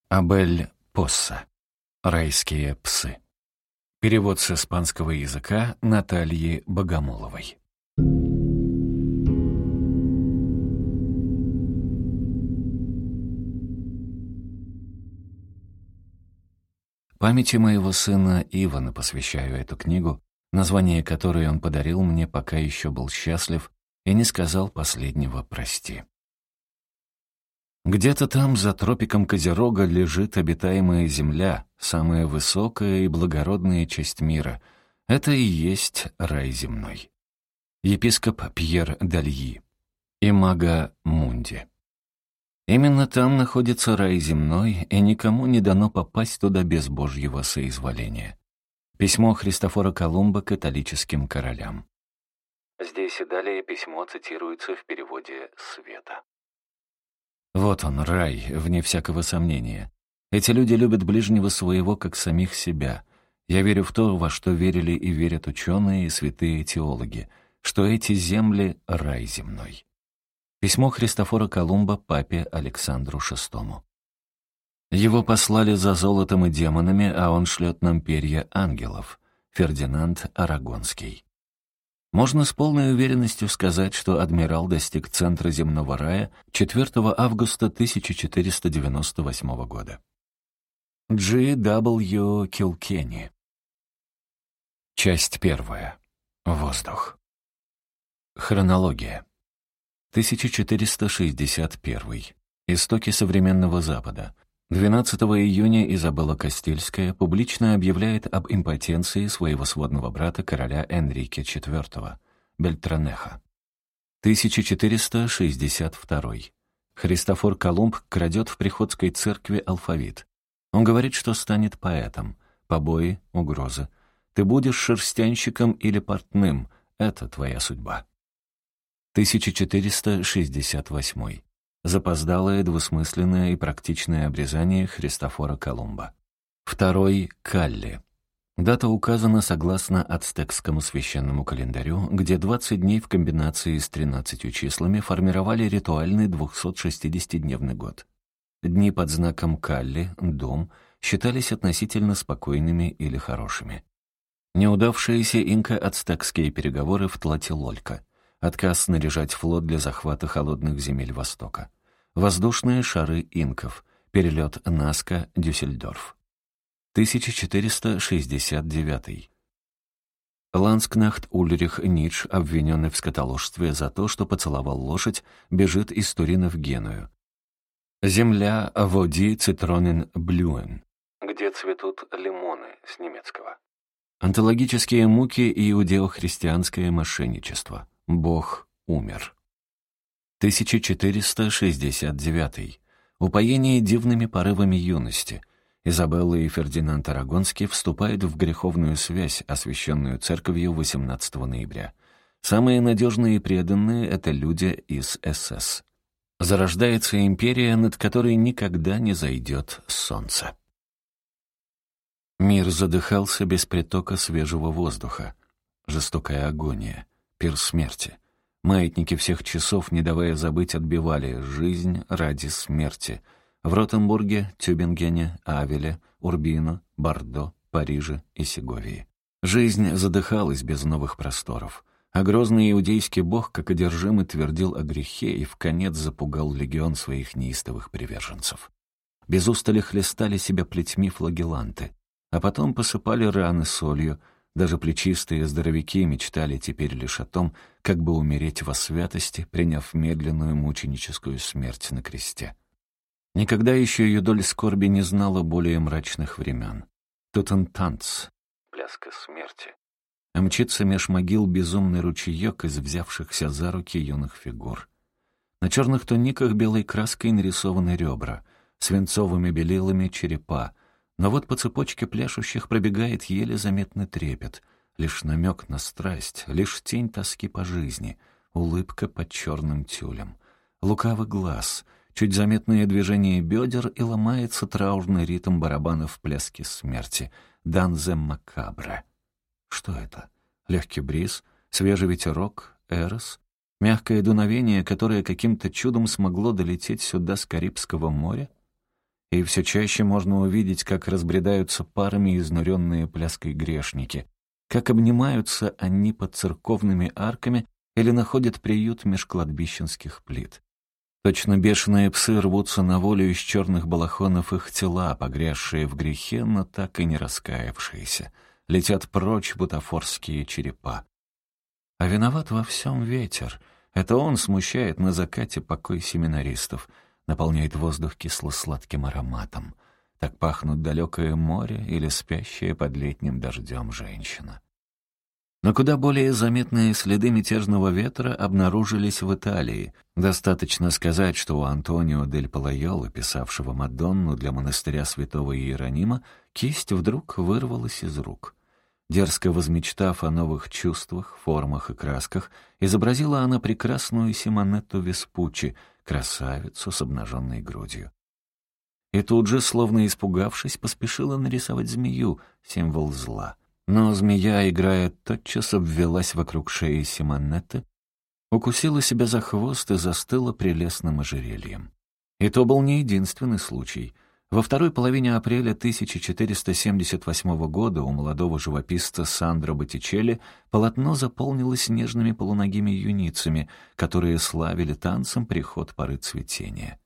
Абель Посса. «Райские псы». Перевод с испанского языка Натальи Богомоловой. Памяти моего сына Ивана посвящаю эту книгу, название которой он подарил мне, пока еще был счастлив и не сказал последнего «прости». Где-то там, за тропиком Козерога, лежит обитаемая земля, самая высокая и благородная часть мира. Это и есть рай земной. Епископ Пьер Дальи. Имаго Мунди. Именно там находится рай земной, и никому не дано попасть туда без Божьего соизволения. Письмо Христофора Колумба католическим королям. Здесь и далее письмо цитируется в переводе Света. Вот он, рай, вне всякого сомнения. Эти люди любят ближнего своего, как самих себя. Я верю в то, во что верили и верят ученые и святые теологи, что эти земли — рай земной. Письмо Христофора Колумба папе Александру VI. Его послали за золотом и демонами, а он шлет нам перья ангелов. Фердинанд Арагонский. Можно с полной уверенностью сказать, что адмирал достиг центра земного рая 4 августа 1498 года. G. W. Килкенни. Часть 1. Воздух. Хронология. 1461. Истоки современного Запада. 12 июня Изабелла Кастильская публично объявляет об импотенции своего сводного брата короля Энрике IV, Бельтранеха. 1462. Христофор Колумб крадет в приходской церкви алфавит. Он говорит, что станет поэтом. Побои, угрозы. Ты будешь шерстянщиком или портным. Это твоя судьба. 1468. Запоздалое, двусмысленное и практичное обрезание Христофора Колумба. 2. Калли. Дата указана согласно ацтекскому священному календарю, где 20 дней в комбинации с 13 числами формировали ритуальный 260-дневный год. Дни под знаком Калли, дом, считались относительно спокойными или хорошими. Неудавшиеся инка-ацтекские переговоры в Тлателолька. Отказ снаряжать флот для захвата холодных земель Востока. Воздушные шары инков. Перелет Наска, Дюссельдорф. 1469. Ланскнахт Ульрих Ницш, обвиненный в скотоложстве за то, что поцеловал лошадь, бежит из Турина в Геную. Земля Води Цитронен Блюен, где цветут лимоны, с немецкого. Онтологические муки и иудео-христианское мошенничество. Бог умер. 1469. Упоение дивными порывами юности. Изабелла и Фердинанд Арагонский вступают в греховную связь, освященную церковью 18 ноября. Самые надежные и преданные — это люди из СС. Зарождается империя, над которой никогда не зайдет солнце. Мир задыхался без притока свежего воздуха. Жестокая агония. Пир смерти. Маятники всех часов, не давая забыть, отбивали жизнь ради смерти. В Ротенбурге, Тюбингене, Авеле, Урбино, Бордо, Париже и Сеговии. Жизнь задыхалась без новых просторов. А грозный иудейский бог, как одержимый, твердил о грехе и вконец запугал легион своих неистовых приверженцев. Без устали хлестали себя плетьми флагеланты, а потом посыпали раны солью. Даже плечистые здоровяки мечтали теперь лишь о том, как бы умереть во святости, приняв медленную мученическую смерть на кресте. Никогда еще ее доль скорби не знала более мрачных времен. Тутентанц, пляска смерти. А мчится меж могил безумный ручеек из взявшихся за руки юных фигур. На черных туниках белой краской нарисованы ребра, свинцовыми белилами черепа. Но вот по цепочке пляшущих пробегает еле заметный трепет, лишь намек на страсть, лишь тень тоски по жизни, улыбка под черным тюлем. Лукавый глаз, чуть заметное движение бедер, и ломается траурный ритм барабана в пляске смерти. Данзе макабре. Что это? Легкий бриз, свежий ветерок, эрос, мягкое дуновение, которое каким-то чудом смогло долететь сюда с Карибского моря? и все чаще можно увидеть, как разбредаются парами изнуренные пляской грешники, как обнимаются они под церковными арками или находят приют меж кладбищенских плит. Точно бешеные псы рвутся на волю из черных балахонов их тела, погрязшие в грехе, но так и не раскаявшиеся. Летят прочь бутафорские черепа. А виноват во всем ветер. Это он смущает на закате покой семинаристов, наполняет воздух кисло-сладким ароматом. Так пахнут далекое море или спящая под летним дождем женщина. Но куда более заметные следы мятежного ветра обнаружились в Италии. Достаточно сказать, что у Антонио дель Палайоло, писавшего «Мадонну» для монастыря святого Иеронима, кисть вдруг вырвалась из рук. Дерзко возмечтав о новых чувствах, формах и красках, изобразила она прекрасную Симонетту Веспуччи, красавицу с обнаженной грудью. И тут же, словно испугавшись, поспешила нарисовать змею, символ зла. Но змея, играя, тотчас обвелась вокруг шеи Симонетты, укусила себя за хвост и застыла прелестным ожерельем. И то был не единственный случай. Во второй половине апреля 1478 года у молодого живописца Сандро Боттичелли полотно заполнилось нежными полуногими юницами, которые славили танцем приход поры цветения.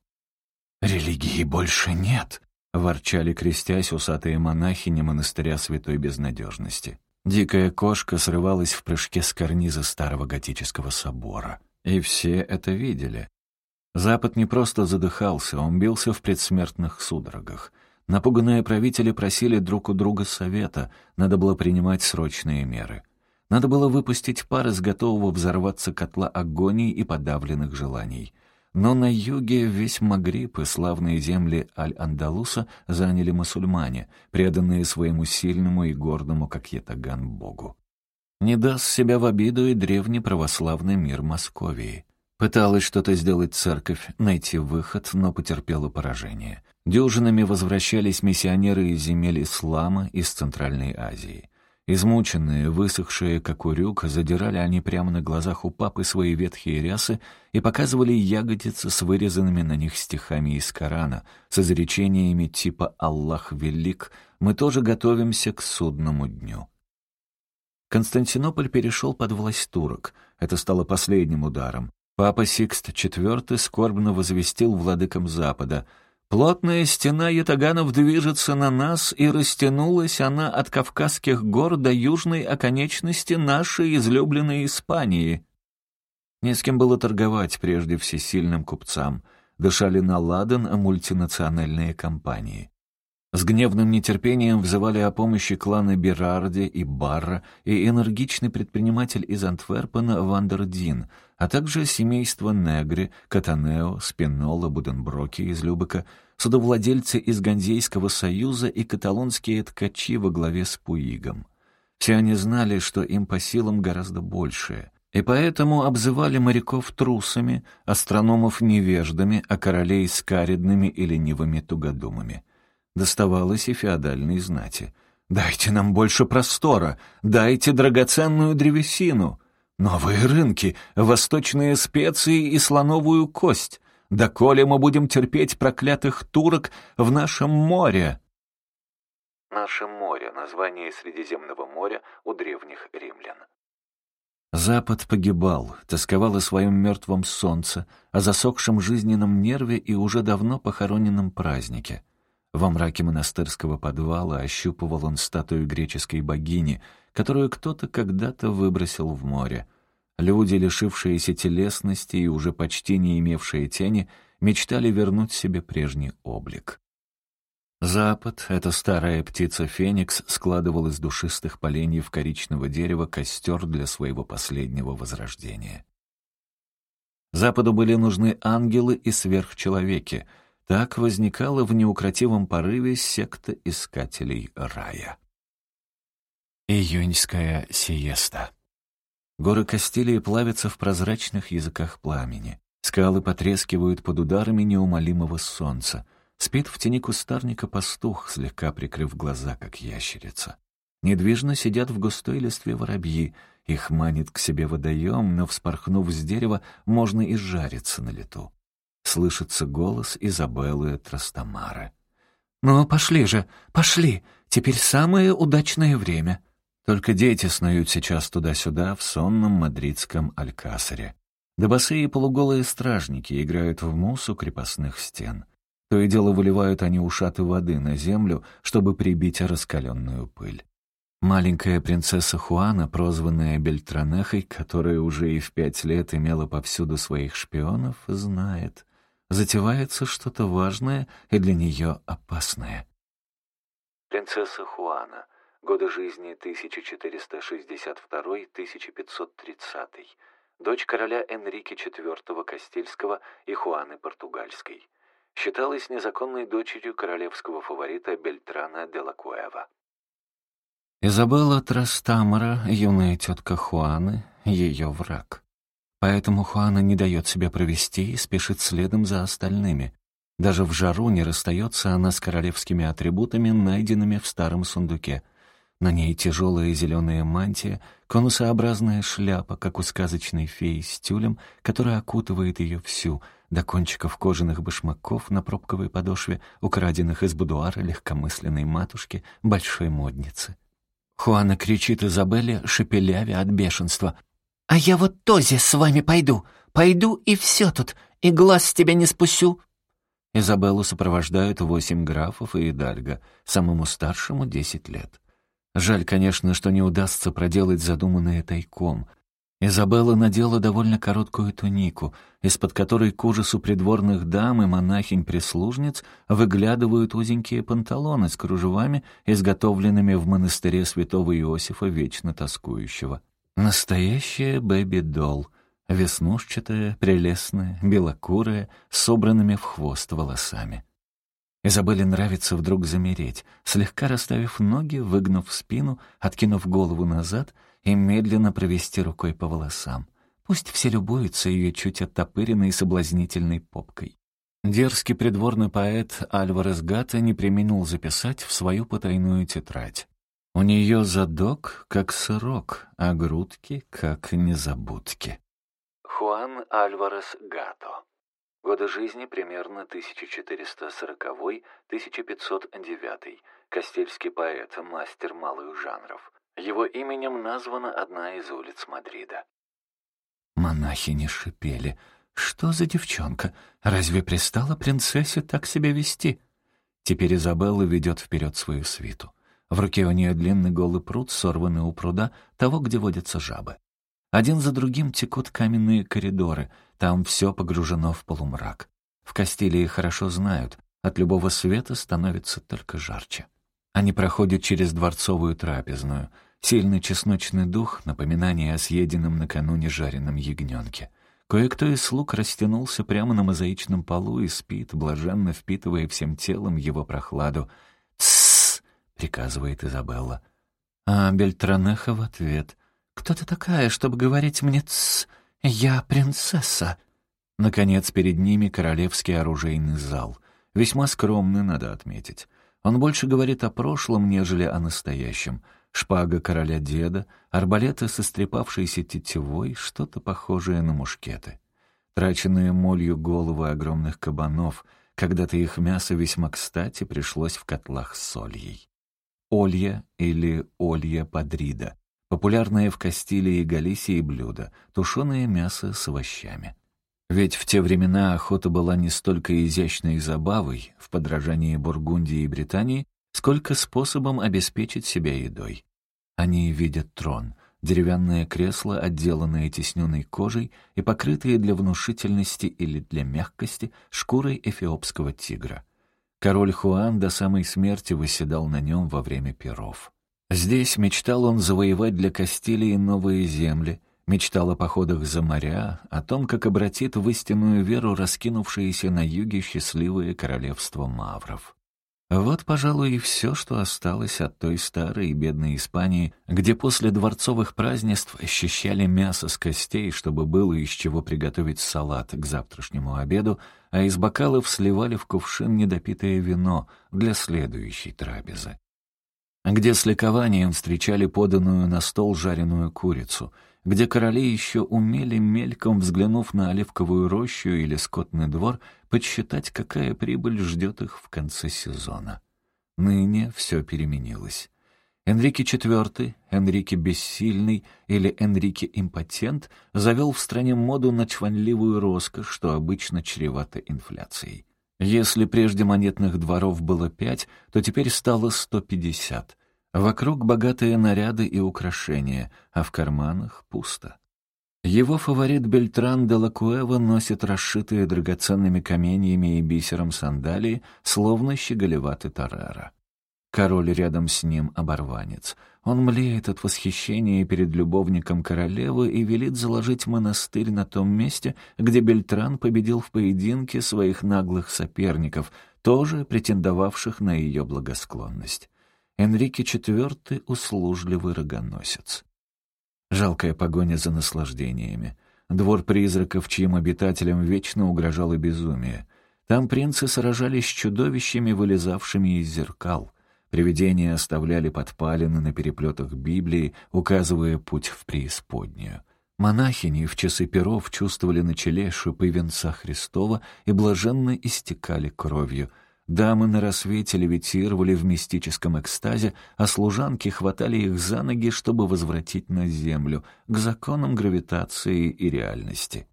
«Религии больше нет!» — ворчали, крестясь, усатые монахини монастыря Святой Безнадежности. Дикая кошка срывалась в прыжке с карниза старого готического собора. И все это видели. Запад не просто задыхался, он бился в предсмертных судорогах. Напуганные правители просили друг у друга совета, надо было принимать срочные меры. Надо было выпустить пар из готового взорваться котла агонии и подавленных желаний. Но на юге весь Магриб и славные земли Аль-Андалуса заняли мусульмане, преданные своему сильному и гордому, как ятаган, богу. Не даст себя в обиду и древний православный мир Московии. Пыталась что-то сделать церковь, найти выход, но потерпела поражение. Дюжинами возвращались миссионеры из земель ислама, из Центральной Азии. Измученные, высохшие, как урюк, задирали они прямо на глазах у папы свои ветхие рясы и показывали ягодицы с вырезанными на них стихами из Корана, с изречениями типа «Аллах велик», «Мы тоже готовимся к судному дню». Константинополь перешел под власть турок. Это стало последним ударом. Папа Сикст IV скорбно возвестил владыкам Запада: «Плотная стена ятаганов движется на нас, и растянулась она от Кавказских гор до южной оконечности нашей излюбленной Испании». Не с кем было торговать, прежде всесильным купцам. Дышали на ладан мультинациональные компании. С гневным нетерпением взывали о помощи кланы Берарди и Барра и энергичный предприниматель из Антверпена Вандердин, а также семейство Негри, Катанео, Спинола, Буденброки из Любека, судовладельцы из Ганзейского союза и каталонские ткачи во главе с Пуигом. Все они знали, что им по силам гораздо большее, и поэтому обзывали моряков трусами, астрономов невеждами, а королей скаридными и ленивыми тугодумами. Доставалось и феодальной знати. «Дайте нам больше простора, дайте драгоценную древесину, новые рынки, восточные специи и слоновую кость. Доколе мы будем терпеть проклятых турок в нашем море?» Наше море — название Средиземного моря у древних римлян. Запад погибал, тосковал о своем мертвом солнце, о засохшем жизненном нерве и уже давно похороненном празднике. Во мраке монастырского подвала ощупывал он статую греческой богини, которую кто-то когда-то выбросил в море. Люди, лишившиеся телесности и уже почти не имевшие тени, мечтали вернуть себе прежний облик. Запад, эта старая птица Феникс, складывал из душистых поленьев коричневого дерева костер для своего последнего возрождения. Западу были нужны ангелы и сверхчеловеки. Так возникала в неукротивом порыве секта искателей рая. Июньская сиеста. Горы Кастилии плавятся в прозрачных языках пламени. Скалы потрескивают под ударами неумолимого солнца. Спит в тени кустарника пастух, слегка прикрыв глаза, как ящерица. Недвижно сидят в густой листве воробьи. Их манит к себе водоем, но, вспорхнув с дерева, можно и жариться на лету. Слышится голос Изабеллы Трастамары. «Ну, пошли же, пошли! Теперь самое удачное время!» Только дети снуют сейчас туда-сюда в сонном мадридском Алькасаре. Да босые полуголые стражники играют в мусс у крепостных стен. То и дело выливают они ушаты воды на землю, чтобы прибить раскаленную пыль. Маленькая принцесса Хуана, прозванная Бельтранехой, которая уже и в 5 лет имела повсюду своих шпионов, знает. Затевается что-то важное и для нее опасное. Принцесса Хуана. Годы жизни 1462-1530. Дочь короля Энрике IV Кастильского и Хуаны Португальской. Считалась незаконной дочерью королевского фаворита Бельтрана де ла Куэва. Изабелла Трастамара, юная тетка Хуаны, ее враг. Поэтому Хуана не дает себя провести и спешит следом за остальными. Даже в жару не расстается она с королевскими атрибутами, найденными в старом сундуке. На ней тяжелая зеленая мантия, конусообразная шляпа, как у сказочной феи с тюлем, которая окутывает ее всю, до кончиков кожаных башмаков на пробковой подошве, украденных из будуара легкомысленной матушки, большой модницы. Хуана кричит Изабелле, шепелявя от бешенства. «А я вот тоже с вами пойду. Пойду и все тут, и глаз с тебя не спущу». Изабеллу сопровождают 8 графов и идальго, самому старшему 10 лет. Жаль, конечно, что не удастся проделать задуманное тайком. Изабелла надела довольно короткую тунику, из-под которой к ужасу придворных дам и монахинь-прислужниц выглядывают узенькие панталоны с кружевами, изготовленными в монастыре святого Иосифа вечно тоскующего. Настоящая бэби-долл, веснушчатая, прелестная, белокурая, с собранными в хвост волосами. Изабелле нравится вдруг замереть, слегка расставив ноги, выгнув спину, откинув голову назад и медленно провести рукой по волосам. Пусть все любуются ее чуть оттопыренной и соблазнительной попкой. Дерзкий придворный поэт Альварес Гата не преминул записать в свою потайную тетрадь. У нее задок, как сырок, а грудки, как незабудки. Хуан Альварес Гато. Годы жизни примерно 1440-1509. Кастильский поэт, мастер малых жанров. Его именем названа одна из улиц Мадрида. Монахини шипели. «Что за девчонка? Разве пристала принцессе так себя вести?» Теперь Изабелла ведет вперед свою свиту. В руке у нее длинный голый пруд, сорванный у пруда, того, где водятся жабы. Один за другим текут каменные коридоры, там все погружено в полумрак. В Кастилии хорошо знают, от любого света становится только жарче. Они проходят через дворцовую трапезную. Сильный чесночный дух, напоминание о съеденном накануне жареном ягненке. Кое-кто из слуг растянулся прямо на мозаичном полу и спит, блаженно впитывая всем телом его прохладу. «Тссс!» — приказывает Изабелла. А Бельтранеха в ответ. «Кто ты такая, чтобы говорить мне «тссс»? Я принцесса». Наконец, перед ними королевский оружейный зал. Весьма скромный, надо отметить. Он больше говорит о прошлом, нежели о настоящем. Шпага короля-деда, арбалеты со стрепавшейся тетивой, что-то похожее на мушкеты. Траченные молью головы огромных кабанов, когда-то их мясо весьма кстати пришлось в котлах с сольей. Олья или олья подрида. Популярное в Кастилии и Галисии блюдо — тушеное мясо с овощами. Ведь в те времена охота была не столько изящной забавой, в подражании Бургундии и Британии, сколько способом обеспечить себя едой. Они видят трон, деревянное кресло, отделанное тисненной кожей и покрытое для внушительности или для мягкости шкурой эфиопского тигра. Король Хуан до самой смерти восседал на нем во время пиров. Здесь мечтал он завоевать для Кастилии новые земли, мечтал о походах за моря, о том, как обратит в истинную веру раскинувшееся на юге счастливое королевство мавров. Вот, пожалуй, и все, что осталось от той старой и бедной Испании, где после дворцовых празднеств счищали мясо с костей, чтобы было из чего приготовить салат к завтрашнему обеду, а из бокалов сливали в кувшин недопитое вино для следующей трапезы. Где с ликованием встречали поданную на стол жареную курицу, где короли еще умели, мельком взглянув на оливковую рощу или скотный двор, подсчитать, какая прибыль ждет их в конце сезона. Ныне все переменилось. Энрике IV, Энрике Бессильный или Энрике Импотент завел в стране моду на чванливую роскошь, что обычно чревато инфляцией. Если прежде монетных дворов было 5, то теперь стало 150. Вокруг богатые наряды и украшения, а в карманах пусто. Его фаворит Бельтран де ла Куэва носит расшитые драгоценными каменьями и бисером сандалии, словно щеголеватый Тореро. Король рядом с ним оборванец. Он млеет от восхищения перед любовником королевы и велит заложить монастырь на том месте, где Бельтран победил в поединке своих наглых соперников, тоже претендовавших на ее благосклонность. Энрике IV — услужливый рогоносец. Жалкая погоня за наслаждениями. Двор призраков, чьим обитателям вечно угрожало безумие. Там принцы сражались с чудовищами, вылезавшими из зеркал. Привидения оставляли подпалины на переплетах Библии, указывая путь в преисподнюю. Монахини в часы перов чувствовали на челе шипы венца Христова и блаженно истекали кровью. Дамы на рассвете левитировали в мистическом экстазе, а служанки хватали их за ноги, чтобы возвратить на землю, к законам гравитации и реальности.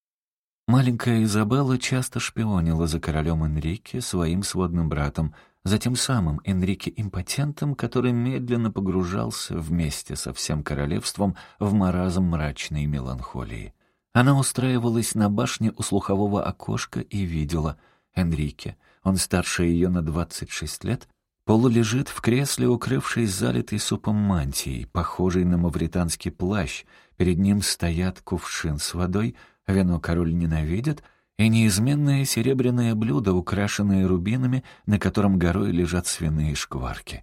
Маленькая Изабелла часто шпионила за королем Энрике, своим сводным братом, за тем самым Энрике Импотентом, который медленно погружался вместе со всем королевством в маразм мрачной меланхолии. Она устраивалась на башне у слухового окошка и видела Энрике. Он старше ее на 26 лет, полулежит в кресле, укрывшись залитой супом мантией, похожей на мавританский плащ. Перед ним стоят кувшин с водой, вино король ненавидит, и неизменное серебряное блюдо, украшенное рубинами, на котором горой лежат свиные шкварки.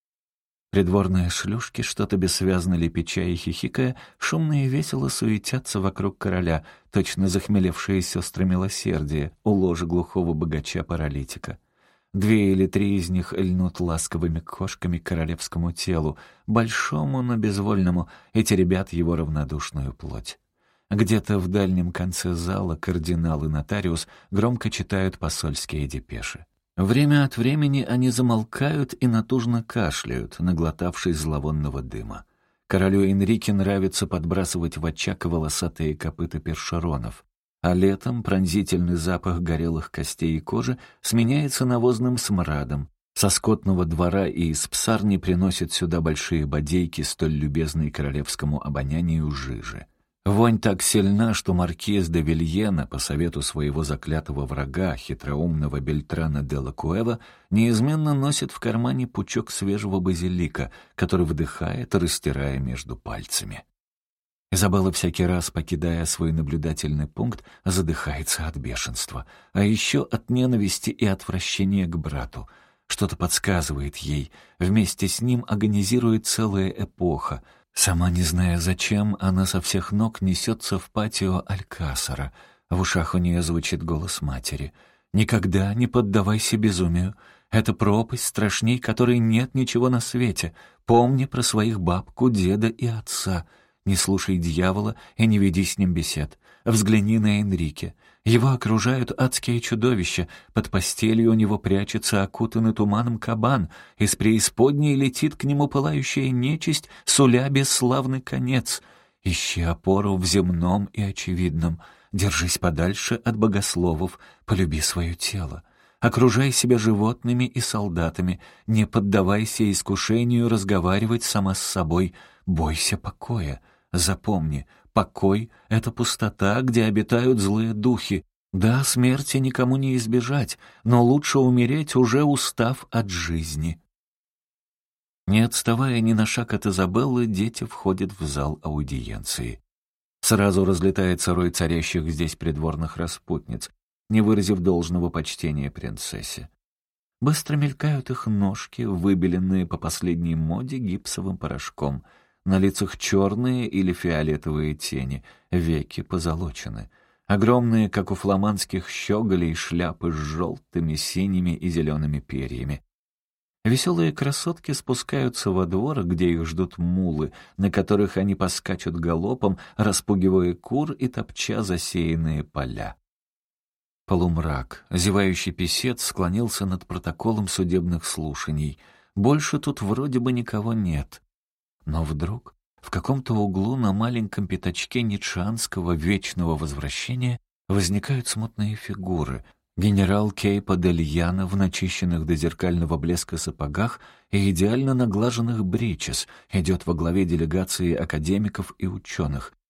Придворные шлюшки, что-то бессвязно лепеча и хихикая, шумно и весело суетятся вокруг короля, точно захмелевшие сестры милосердия у ложа глухого богача-паралитика. 2 или 3 из них льнут ласковыми кошками к королевскому телу, большому, но безвольному, и теребят его равнодушную плоть. Где-то в дальнем конце зала кардинал и нотариус громко читают посольские депеши. Время от времени они замолкают и натужно кашляют, наглотавшись зловонного дыма. Королю Энрике нравится подбрасывать в очаг волосатые копыта першеронов, а летом пронзительный запах горелых костей и кожи сменяется навозным смрадом. Со скотного двора и из псарни приносят сюда большие бодейки, столь любезные королевскому обонянию жижи. Вонь так сильна, что маркиз де Вильена, по совету своего заклятого врага, хитроумного Бельтрана де ла Куэва, неизменно носит в кармане пучок свежего базилика, который вдыхает, растирая между пальцами. Изабелла всякий раз, покидая свой наблюдательный пункт, задыхается от бешенства, а еще от ненависти и отвращения к брату. Что-то подсказывает ей, вместе с ним агонизирует целая эпоха. Сама не зная зачем, она со всех ног несется в патио Алькасара. В ушах у нее звучит голос матери. «Никогда не поддавайся безумию. Это пропасть страшней, которой нет ничего на свете. Помни про своих бабку, деда и отца. Не слушай дьявола и не веди с ним бесед. Взгляни на Энрике. Его окружают адские чудовища. Под постелью у него прячется окутанный туманом кабан. Из преисподней летит к нему пылающая нечисть, суля бесславный конец. Ищи опору в земном и очевидном. Держись подальше от богословов. Полюби свое тело. Окружай себя животными и солдатами. Не поддавайся искушению разговаривать сама с собой. Бойся покоя. Запомни, покой — это пустота, где обитают злые духи. Да, смерти никому не избежать, но лучше умереть, уже устав от жизни. Не отставая ни на шаг от Изабеллы, дети входят в зал аудиенции. Сразу разлетается рой царящих здесь придворных распутниц, не выразив должного почтения принцессе. Быстро мелькают их ножки, выбеленные по последней моде гипсовым порошком. На лицах черные или фиолетовые тени, веки позолочены. Огромные, как у фламандских щеголей, шляпы с желтыми, синими и зелеными перьями. Веселые красотки спускаются во двор, где их ждут мулы, на которых они поскачут галопом, распугивая кур и топча засеянные поля. Полумрак. Зевающий писец склонился над протоколом судебных слушаний. Больше тут вроде бы никого нет. Но вдруг в каком-то углу на маленьком пятачке ницшеанского вечного возвращения возникают смутные фигуры. Генерал Кейпа дель Яна в начищенных до зеркального блеска сапогах и идеально наглаженных бричес идет во главе делегации академиков и ученых.